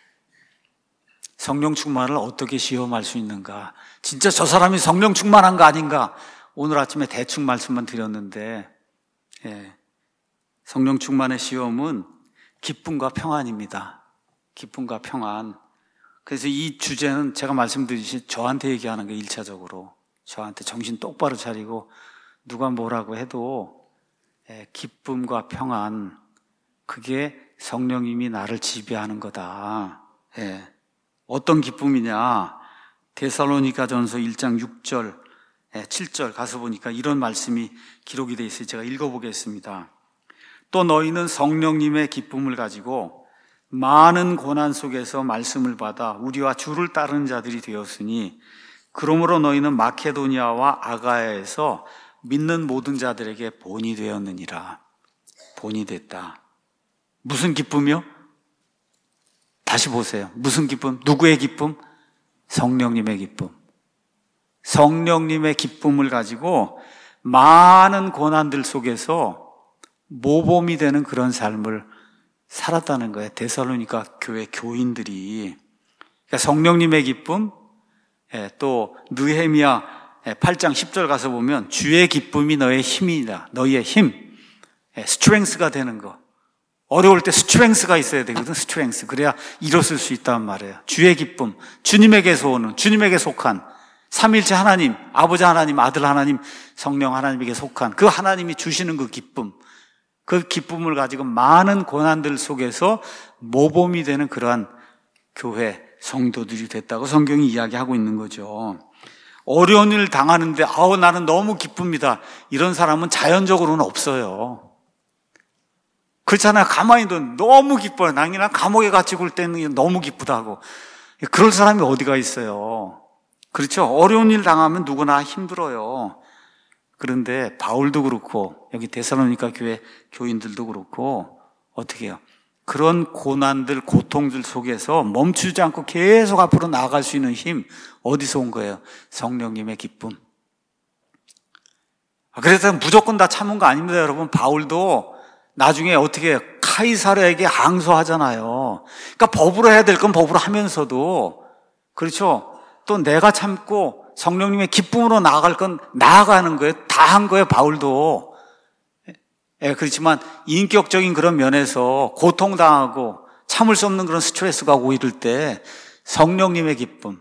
성령 충만을 어떻게 시험할 수 있는가? 진짜 저 사람이 성령 충만한 거 아닌가? 오늘 아침에 대충 말씀만 드렸는데 성령 충만의 시험은 기쁨과 평안입니다. 기쁨과 평안. 그래서 이 주제는 제가 말씀드리듯이 저한테 얘기하는 게 1차적으로 저한테 정신 똑바로 차리고 누가 뭐라고 해도 기쁨과 평안, 그게 성령님이 나를 지배하는 거다. 어떤 기쁨이냐? 데살로니가전서 1장 6절, 7절 가서 보니까 이런 말씀이 기록이 되어 있어요. 제가 읽어보겠습니다. 또 너희는 성령님의 기쁨을 가지고 많은 고난 속에서 말씀을 받아 우리와 주를 따르는 자들이 되었으니 그러므로 너희는 마케도니아와 아가야에서 믿는 모든 자들에게 본이 되었느니라. 본이 됐다. 무슨 기쁨이요? 다시 보세요. 무슨 기쁨? 누구의 기쁨? 성령님의 기쁨. 성령님의 기쁨을 가지고 많은 고난들 속에서 모범이 되는 그런 삶을 살았다는 거예요. 데살로니가 교회 교인들이. 그러니까 성령님의 기쁨, 또 느헤미야 8장 10절 가서 보면 주의 기쁨이 너의 힘이다. 너희의 힘, 스트렝스가 되는 거. 어려울 때 스트렝스가 있어야 되거든. 스트렝스. 그래야 일어설 수 있단 말이에요. 주의 기쁨, 주님에게서 오는, 주님에게 속한 삼일체 하나님, 아버지 하나님, 아들 하나님, 성령 하나님에게 속한 그 하나님이 주시는 그 기쁨, 그 기쁨을 가지고 많은 고난들 속에서 모범이 되는 그러한 교회 성도들이 됐다고 성경이 이야기하고 있는 거죠. 어려운 일을 당하는데 나는 너무 기쁩니다. 이런 사람은 자연적으로는 없어요. 그렇잖아요. 가만히도 너무 기뻐요. 난 감옥에 갇히고 올 때는 너무 기쁘다고. 그럴 사람이 어디가 있어요. 그렇죠. 어려운 일 당하면 누구나 힘들어요. 그런데 바울도 그렇고 여기 데살로니가 교회 교인들도 그렇고 어떻게 해요? 그런 고난들, 고통들 속에서 멈추지 않고 계속 앞으로 나아갈 수 있는 힘, 어디서 온 거예요? 성령님의 기쁨. 그래서 무조건 다 참은 거 아닙니다, 여러분. 바울도 나중에 어떻게 해요? 카이사르에게 항소하잖아요. 그러니까 법으로 해야 될 건 법으로 하면서도, 그렇죠? 또 내가 참고 성령님의 기쁨으로 나아갈 건 나아가는 거예요. 다 한 거예요, 바울도. 그렇지만 인격적인 그런 면에서 고통당하고 참을 수 없는 그런 스트레스가 오고 이럴 때 성령님의 기쁨,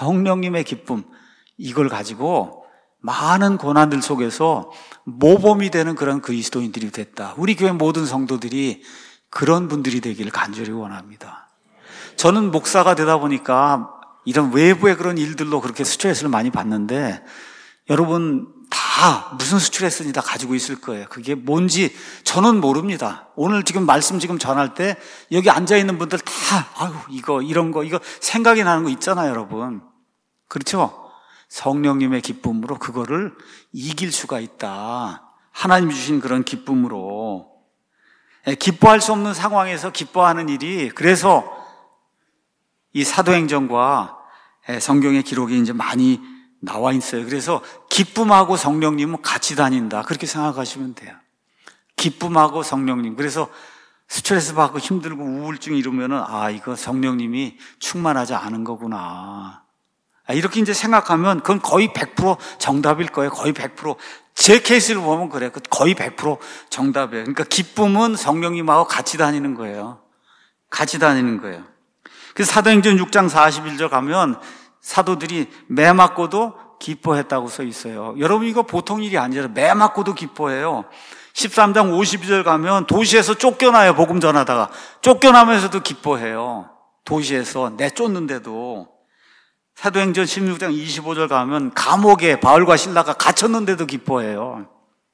이걸 가지고 많은 고난들 속에서 모범이 되는 그런 그리스도인들이 됐다. 우리 교회 모든 성도들이 그런 분들이 되기를 간절히 원합니다. 저는 목사가 되다 보니까 이런 외부의 그런 일들로 그렇게 스트레스를 많이 받는데 여러분 다 무슨 스트레스인지 다 가지고 있을 거예요. 그게 뭔지 저는 모릅니다. 오늘 지금 말씀 전할 때 여기 앉아있는 분들 다 이거 이런 거 이거 생각이 나는 거 있잖아요, 여러분. 그렇죠? 성령님의 기쁨으로 그거를 이길 수가 있다. 하나님 주신 그런 기쁨으로. 기뻐할 수 없는 상황에서 기뻐하는 일이, 그래서 이 사도행전과 성경의 기록이 이제 많이 나와 있어요. 그래서 기쁨하고 성령님은 같이 다닌다. 그렇게 생각하시면 돼요. 기쁨하고 성령님. 그래서 스트레스 받고 힘들고 우울증 이러면은, 이거 성령님이 충만하지 않은 거구나. 이렇게 이제 생각하면 그건 거의 100% 정답일 거예요. 거의 100%. 제 케이스를 보면 그래요. 거의 100% 정답이에요. 그러니까 기쁨은 성령님하고 같이 다니는 거예요. 같이 다니는 거예요. 그래서 사도행전 6장 41절 가면 사도들이 매 맞고도 기뻐했다고 써 있어요. 여러분, 이거 보통 일이 아니라 매 맞고도 기뻐해요. 13장 52절 가면 도시에서 쫓겨나요. 복음 전하다가 쫓겨나면서도 기뻐해요. 도시에서 내쫓는데도. 사도행전 16장 25절 가면 감옥에 바울과 실라가 갇혔는데도 기뻐해요.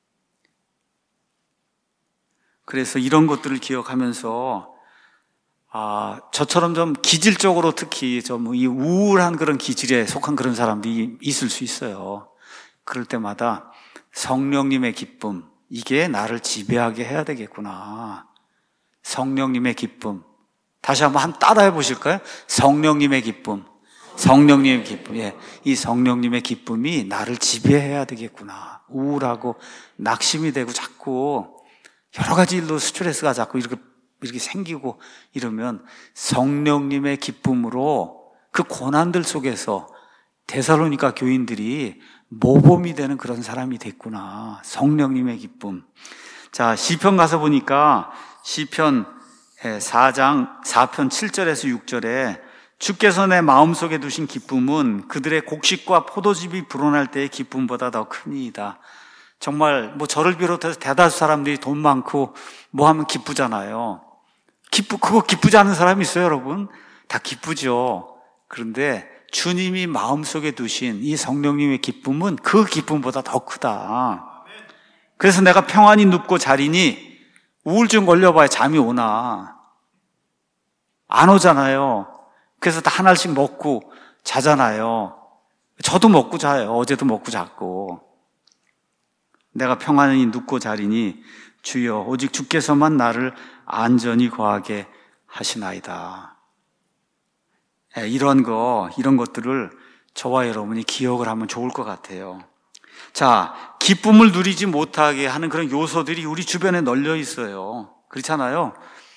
그래서 이런 것들을 기억하면서 저처럼 좀 기질적으로 특히 좀 이 우울한 그런 기질에 속한 그런 사람들이 있을 수 있어요. 그럴 때마다 성령님의 기쁨, 이게 나를 지배하게 해야 되겠구나. 성령님의 기쁨. 다시 한번 따라해 보실까요? 성령님의 기쁨. 성령님의 기쁨. 이 성령님의 기쁨이 나를 지배해야 되겠구나. 우울하고 낙심이 되고 자꾸 여러 가지 일로 스트레스가 자꾸 이렇게 생기고 이러면 성령님의 기쁨으로 그 고난들 속에서 데살로니가 교인들이 모범이 되는 그런 사람이 됐구나. 성령님의 기쁨. 자, 시편 가서 보니까 시편 4편 7절에서 6절에 주께서 내 마음속에 두신 기쁨은 그들의 곡식과 포도즙이 불어날 때의 기쁨보다 더 크니이다. 정말 저를 비롯해서 대다수 사람들이 돈 많고 뭐 하면 기쁘잖아요. 그거 기쁘지 않은 사람이 있어요, 여러분? 다 기쁘죠. 그런데 주님이 마음속에 두신 이 성령님의 기쁨은 그 기쁨보다 더 크다. 그래서 내가 평안히 눕고 자리니 우울증 걸려봐야 잠이 오나? 안 오잖아요. 그래서 다 하나씩 먹고 자잖아요. 저도 먹고 자요. 어제도 먹고 잤고. 내가 평안히 눕고 자리니 주여 오직 주께서만 나를 안전히 거하게 하시나이다. 이런 것들을 저와 여러분이 기억을 하면 좋을 것 같아요. 자, 기쁨을 누리지 못하게 하는 그런 요소들이 우리 주변에 널려 있어요. 그렇잖아요.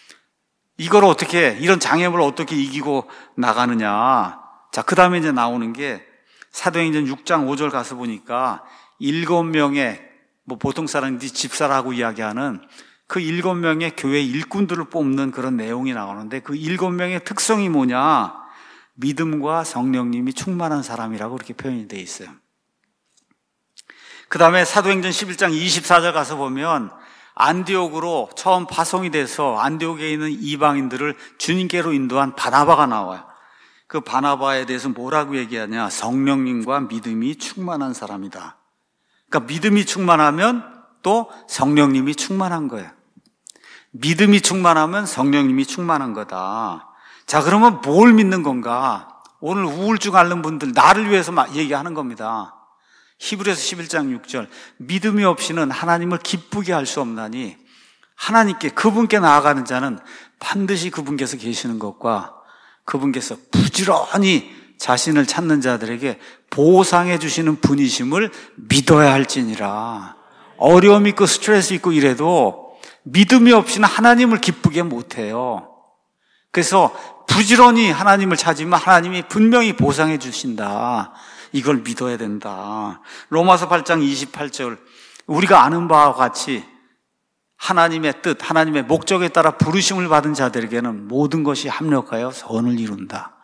이런 장애물을 어떻게 이기고 나가느냐. 자, 그 다음에 이제 나오는 게 사도행전 6장 5절 가서 보니까 7명의 보통 사람들이 집사라고 이야기하는 그 7명의 교회 일꾼들을 뽑는 그런 내용이 나오는데 그 7명의 특성이 뭐냐? 믿음과 성령님이 충만한 사람이라고 그렇게 표현이 되어 있어요. 그 다음에 사도행전 11장 24절 가서 보면 안디옥으로 처음 파송이 돼서 안디옥에 있는 이방인들을 주님께로 인도한 바나바가 나와요. 그 바나바에 대해서 뭐라고 얘기하냐? 성령님과 믿음이 충만한 사람이다. 그러니까 믿음이 충만하면 또 성령님이 충만한 거예요. 믿음이 충만하면 성령님이 충만한 거다. 자, 그러면 뭘 믿는 건가? 오늘 우울증 앓는 분들, 나를 위해서 얘기하는 겁니다. 히브리서 11장 6절. 믿음이 없이는 하나님을 기쁘게 할 수 없나니 하나님께, 그분께 나아가는 자는 반드시 그분께서 계시는 것과 그분께서 부지런히 자신을 찾는 자들에게 보상해 주시는 분이심을 믿어야 할지니라. 어려움 있고 스트레스 있고 이래도 믿음이 없이는 하나님을 기쁘게 못해요. 그래서 부지런히 하나님을 찾으면 하나님이 분명히 보상해 주신다. 이걸 믿어야 된다. 로마서 8장 28절. 우리가 아는 바와 같이 하나님의 뜻, 하나님의 목적에 따라 부르심을 받은 자들에게는 모든 것이 합력하여 선을 이룬다.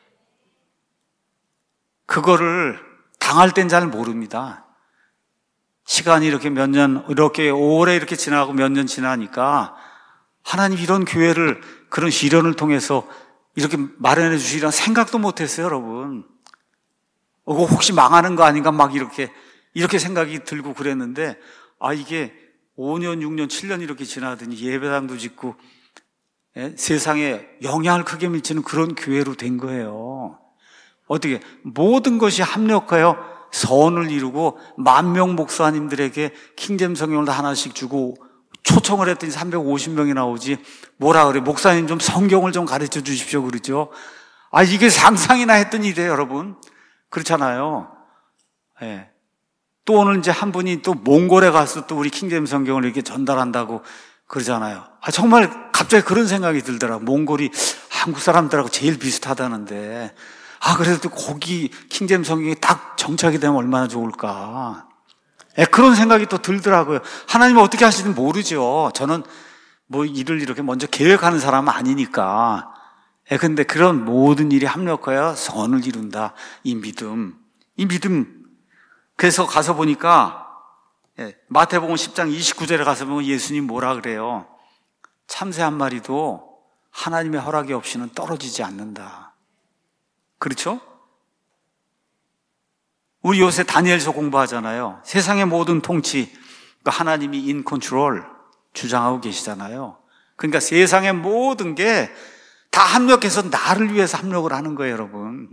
그거를 당할 땐 잘 모릅니다. 시간이 이렇게 몇 년, 이렇게 오래 이렇게 지나고 몇 년 지나니까 하나님 이런 교회를 그런 시련을 통해서 이렇게 마련해 주시리란 생각도 못했어요, 여러분. 혹시 망하는 거 아닌가 막 이렇게 생각이 들고 그랬는데, 이게 5년, 6년, 7년 이렇게 지나더니 예배당도 짓고 세상에 영향을 크게 미치는 그런 교회로 된 거예요. 어떻게 모든 것이 합력하여 선을 이루고 10,000명 목사님들에게 킹제임스 성경을 다 하나씩 주고 초청을 했더니 350명이 나오지. 뭐라 그래? 목사님 좀 성경을 좀 가르쳐 주십시오. 그러죠. 이게 상상이나 했던 일이에요, 여러분. 그렇잖아요. 예. 또 오늘 이제 한 분이 또 몽골에 가서 또 우리 킹제임스 성경을 이렇게 전달한다고 그러잖아요. 정말 갑자기 그런 생각이 들더라고요. 몽골이 한국 사람들하고 제일 비슷하다는데, 그래도 또 거기 킹제임스 성경이 딱 정착이 되면 얼마나 좋을까. 그런 생각이 또 들더라고요. 하나님은 어떻게 하시는지 모르죠. 저는 뭐 일을 이렇게 먼저 계획하는 사람은 아니니까. 근데 그런 모든 일이 합력하여 선을 이룬다. 이 믿음. 그래서 가서 보니까 마태복음 10장 29절에 가서 보면 예수님 뭐라 그래요? 참새 한 마리도 하나님의 허락이 없이는 떨어지지 않는다. 그렇죠? 우리 요새 다니엘서 공부하잖아요. 세상의 모든 통치, 하나님이 인 컨트롤 주장하고 계시잖아요. 그러니까 세상의 모든 게 다 합력해서 나를 위해서 합력을 하는 거예요, 여러분.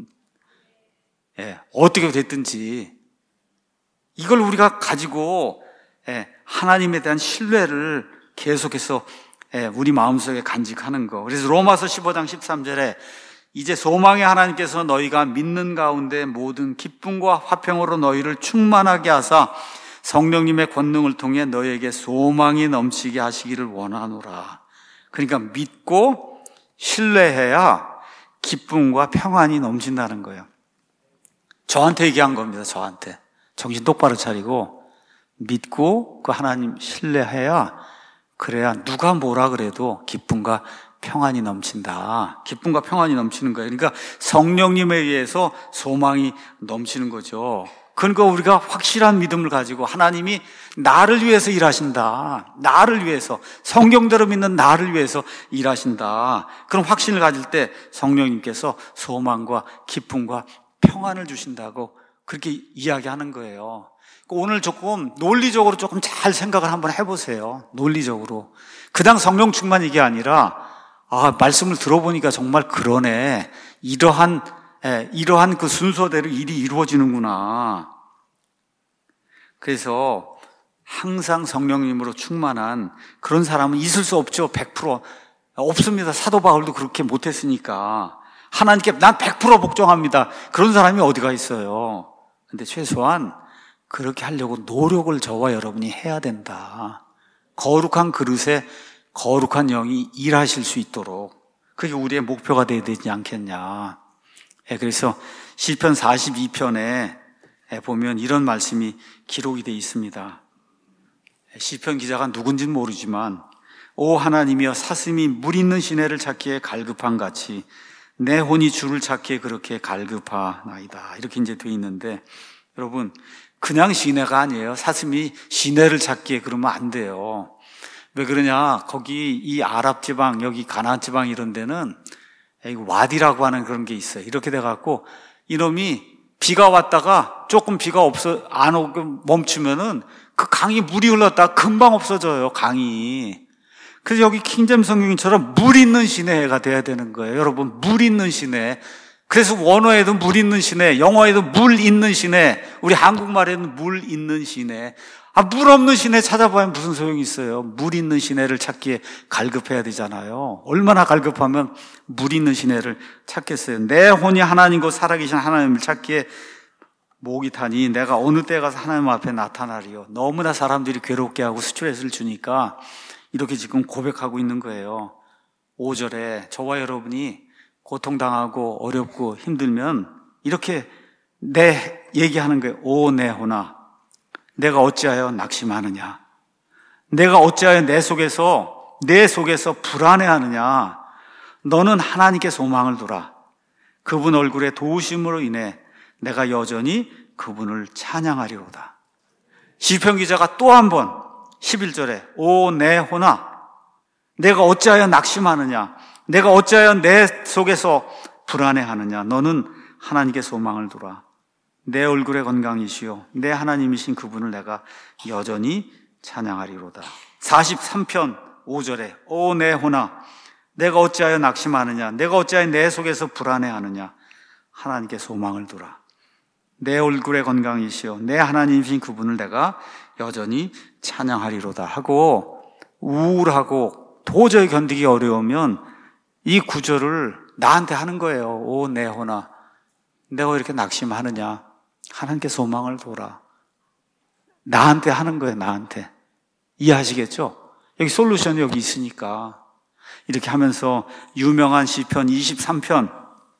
어떻게 됐든지. 이걸 우리가 가지고 하나님에 대한 신뢰를 계속해서 우리 마음속에 간직하는 거. 그래서 로마서 15장 13절에 이제 소망의 하나님께서 너희가 믿는 가운데 모든 기쁨과 화평으로 너희를 충만하게 하사 성령님의 권능을 통해 너희에게 소망이 넘치게 하시기를 원하노라. 그러니까 믿고 신뢰해야 기쁨과 평안이 넘친다는 거예요. 저한테 얘기한 겁니다. 저한테. 정신 똑바로 차리고 믿고 그 하나님 신뢰해야, 그래야 누가 뭐라 그래도 기쁨과 평안이 넘친다. 기쁨과 평안이 넘치는 거예요. 그러니까 성령님에 의해서 소망이 넘치는 거죠. 그러니까 우리가 확실한 믿음을 가지고 하나님이 나를 위해서 일하신다. 나를 위해서, 성경대로 믿는 나를 위해서 일하신다. 그런 확신을 가질 때 성령님께서 소망과 기쁨과 평안을 주신다고 그렇게 이야기하는 거예요. 오늘 조금 논리적으로 조금 잘 생각을 한번 해보세요. 논리적으로. 그냥 성령 충만 이게 아니라, 말씀을 들어보니까 정말 그러네. 이러한 그 순서대로 일이 이루어지는구나. 그래서 항상 성령님으로 충만한 그런 사람은 있을 수 없죠. 100% 없습니다. 사도 바울도 그렇게 못했으니까. 하나님께 난 100% 복종합니다. 그런 사람이 어디가 있어요. 근데 최소한 그렇게 하려고 노력을 저와 여러분이 해야 된다. 거룩한 그릇에 거룩한 영이 일하실 수 있도록. 그게 우리의 목표가 되어야 되지 않겠냐. 그래서 시편 42편에 보면 이런 말씀이 기록이 되어 있습니다. 시편 기자가 누군지는 모르지만, 오 하나님이여 사슴이 물 있는 시내를 찾기에 갈급한 같이 내 혼이 주를 찾기에 그렇게 갈급하나이다. 이렇게 이제 되어 있는데, 여러분 그냥 시내가 아니에요. 사슴이 시내를 찾기에 그러면 안 돼요. 왜 그러냐? 거기 이 아랍 지방, 여기 가나안 지방 이런 데는 와디라고 하는 그런 게 있어요. 이렇게 돼갖고 이놈이 비가 왔다가 조금 비가 안 오고 멈추면은 그 강이 물이 흘렀다가 금방 없어져요, 강이. 그래서 여기 킹제임스 성경처럼 물 있는 시내가 돼야 되는 거예요. 여러분, 물 있는 시내. 그래서 원어에도 물 있는 시내, 영어에도 물 있는 시내, 우리 한국말에는 물 있는 시내. 물 없는 시내 찾아봐야 무슨 소용이 있어요. 물 있는 시내를 찾기에 갈급해야 되잖아요. 얼마나 갈급하면 물 있는 시내를 찾겠어요. 내 혼이 하나님과 살아계신 하나님을 찾기에 목이 타니 내가 어느 때 가서 하나님 앞에 나타나리요. 너무나 사람들이 괴롭게 하고 스트레스를 주니까 이렇게 지금 고백하고 있는 거예요. 5절에 저와 여러분이 고통당하고 어렵고 힘들면 이렇게 얘기하는 거예요. 오 내 혼아, 내가 어찌하여 낙심하느냐? 내가 어찌하여 내 속에서 불안해하느냐? 너는 하나님께 소망을 두라. 그분 얼굴의 도우심으로 인해 내가 여전히 그분을 찬양하리로다. 시편 기자가 또 한 번 11절에 오 내 혼아, 내가 어찌하여 낙심하느냐? 내가 어찌하여 내 속에서 불안해하느냐? 너는 하나님께 소망을 두라. 내 얼굴의 건강이시요 내 하나님이신 그분을 내가 여전히 찬양하리로다. 43편 5절에 오 내 혼아, 내가 어찌하여 낙심하느냐? 내가 어찌하여 내 속에서 불안해하느냐? 하나님께 소망을 두라. 내 얼굴의 건강이시여 내 하나님이신 그분을 내가 여전히 찬양하리로다 하고, 우울하고 도저히 견디기 어려우면 이 구절을 나한테 하는 거예요. 오 내 혼아, 내가 왜 이렇게 낙심하느냐, 하나님께 소망을 둬라. 나한테 하는 거예요. 나한테. 이해하시겠죠? 여기 솔루션이 여기 있으니까. 이렇게 하면서 유명한 시편 23편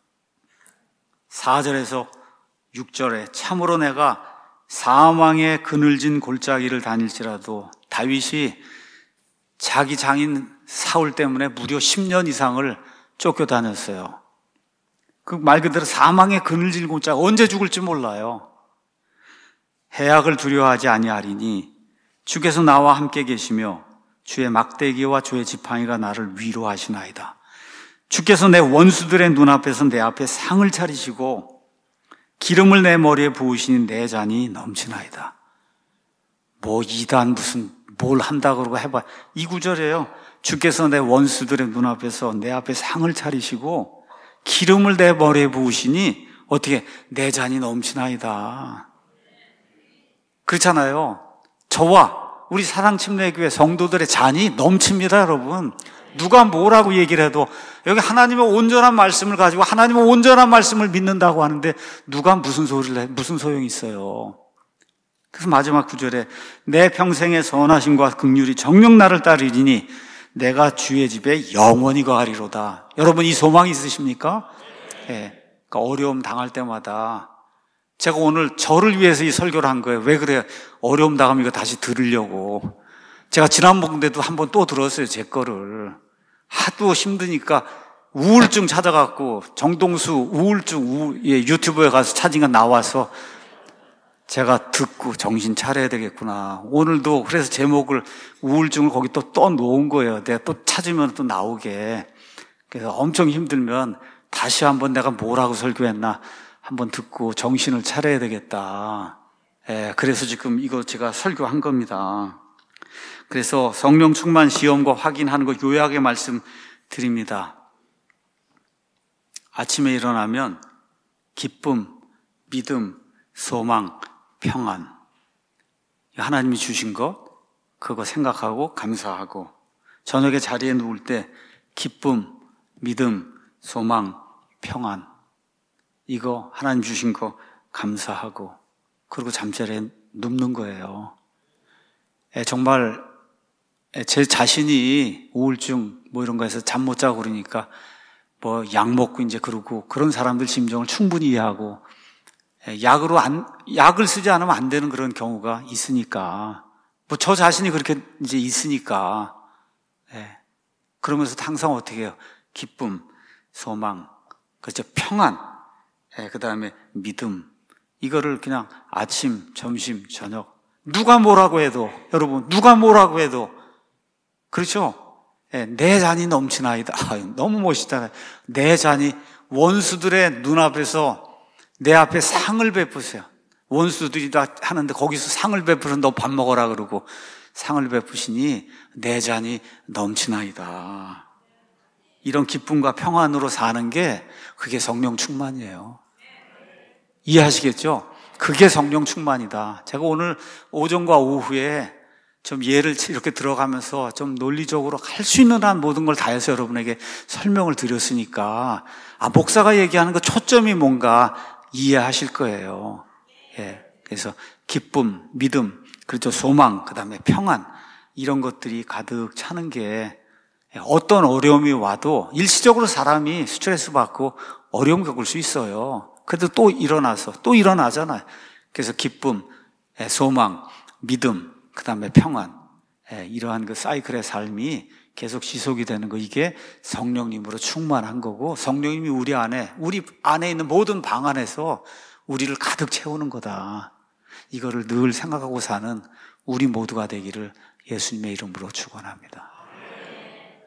4절에서 6절에 참으로 내가 사망의 그늘진 골짜기를 다닐지라도, 다윗이 자기 장인 사울 때문에 무려 10년 이상을 쫓겨다녔어요. 그 말 그대로 사망의 그늘진 골짜기, 언제 죽을지 몰라요. 해악을 두려워하지 아니하리니 주께서 나와 함께 계시며 주의 막대기와 주의 지팡이가 나를 위로하시나이다. 주께서 내 원수들의 눈앞에서 내 앞에 상을 차리시고 기름을 내 머리에 부으시니 내 잔이 넘치나이다. 뭐 이단 무슨 뭘 한다 그러고 해봐. 이 구절이에요. 주께서 내 원수들의 눈앞에서 내 앞에 상을 차리시고 기름을 내 머리에 부으시니 어떻게 내 잔이 넘치나이다. 그렇잖아요. 저와 우리 사랑침례교회 성도들의 잔이 넘칩니다, 여러분. 누가 뭐라고 얘기를 해도 여기 하나님의 온전한 말씀을 가지고 하나님의 온전한 말씀을 믿는다고 하는데 누가 무슨 소리를 해, 무슨 소용이 있어요. 그래서 마지막 구절에 내 평생의 선하심과 긍휼이 정녕 나를 따르리니 내가 주의 집에 영원히 거하리로다. 여러분 이 소망이 있으십니까? 네. 그러니까 어려움 당할 때마다, 제가 오늘 저를 위해서 이 설교를 한 거예요. 왜 그래요? 어려움 당하면 이거 다시 들으려고. 제가 지난번에도 한번 또 들었어요, 제 거를. 하도 힘드니까 우울증 찾아갖고, 정동수 우울증 유튜브에 가서 찾은 거 나와서 제가 듣고 정신 차려야 되겠구나. 오늘도 그래서 제목을 우울증을 거기 또 떠놓은 거예요. 내가 또 찾으면 또 나오게. 그래서 엄청 힘들면 다시 한번 내가 뭐라고 설교했나 한번 듣고 정신을 차려야 되겠다. 그래서 지금 이거 제가 설교한 겁니다. 그래서 성령 충만 시험과 확인하는 거 요약의 말씀 드립니다. 아침에 일어나면 기쁨, 믿음, 소망, 평안, 하나님이 주신 것 그거 생각하고 감사하고, 저녁에 자리에 누울 때 기쁨, 믿음, 소망, 평안, 이거 하나님 주신 거 감사하고, 그리고 잠자리에 눕는 거예요. 정말 제 자신이 우울증 뭐 이런 거에서 잠 못 자고 그러니까 뭐 약 먹고 이제 그러고, 그런 사람들 심정을 충분히 이해하고, 약을 쓰지 않으면 안 되는 그런 경우가 있으니까, 뭐 저 자신이 그렇게 이제 있으니까, 그러면서 항상 어떻게 해요? 기쁨, 소망, 그죠? 평안, 그 다음에 믿음, 이거를 그냥 아침, 점심, 저녁, 누가 뭐라고 해도, 여러분, 누가 뭐라고 해도, 그렇죠? 내 잔이 넘치나이다. 너무 멋있잖아요. 내 잔이, 원수들의 눈앞에서 내 앞에 상을 베푸세요. 원수들이 다 하는데 거기서 상을 베푸서 너 밥 먹어라 그러고 상을 베푸시니 내 잔이 넘치나이다. 이런 기쁨과 평안으로 사는 게 그게 성령 충만이에요. 이해하시겠죠? 그게 성령 충만이다. 제가 오늘 오전과 오후에 좀 예를 이렇게 들어가면서 좀 논리적으로 할 수 있는 한 모든 걸 다해서 여러분에게 설명을 드렸으니까, 목사가 얘기하는 그 초점이 뭔가 이해하실 거예요. 그래서 기쁨, 믿음, 그렇죠, 소망, 그 다음에 평안, 이런 것들이 가득 차는 게, 어떤 어려움이 와도 일시적으로 사람이 스트레스 받고 어려움 겪을 수 있어요. 그래도 또 일어나서 또 일어나잖아요. 그래서 기쁨, 소망, 믿음, 그 다음에 평안, 이러한 그 사이클의 삶이 계속 지속이 되는 거, 이게 성령님으로 충만한 거고, 성령님이 우리 안에 있는 모든 방 안에서 우리를 가득 채우는 거다. 이거를 늘 생각하고 사는 우리 모두가 되기를 예수님의 이름으로 축원합니다.